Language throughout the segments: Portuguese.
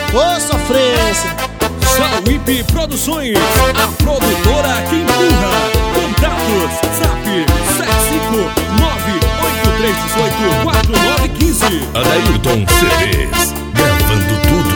Ô sofrência. Sauípe Produções, a produtora que empurra. Contatos, Zap 759-8318-4915. Adailton CDs, gravando tudo.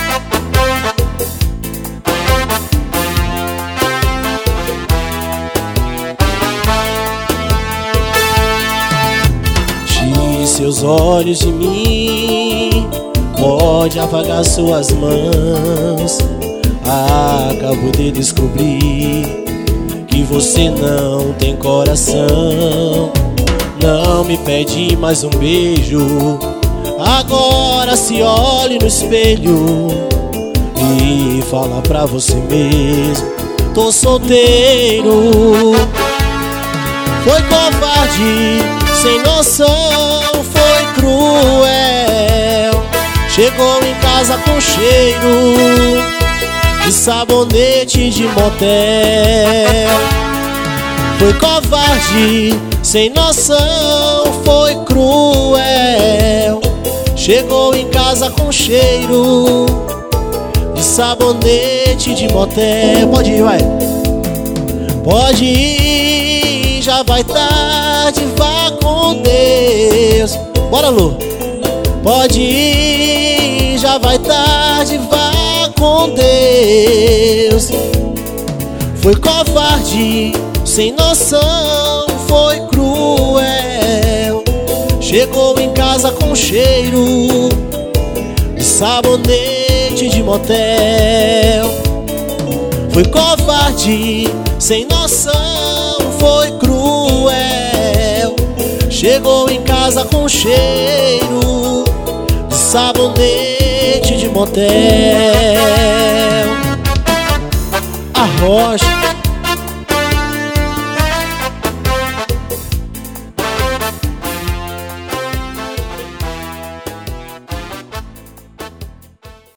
Tire seus olhos de mim, pode apagar suas mãos. Acabo de descobrir que você não tem coração. Não me pede mais um beijo, agora se olhe no espelho e fala pra você mesmo: tô solteiro. Foi covarde, sem noção, foi cruel. Chegou em casa com cheiro de sabonete de motel. Foi covarde, sem noção, foi cruel. Chegou em casa com cheiro de sabonete de motel. Pode ir, vai. Pode ir, já vai tarde, vá com Deus. Bora, Lu. Pode ir, já vai tarde, vá com Deus. Foi covarde, sem noção, foi cruel. Chegou em casa com cheiro de sabonete de motel. Foi covarde, sem noção, foi cruel. Chegou em casa com cheiro de sabonete de motel. A Rocha.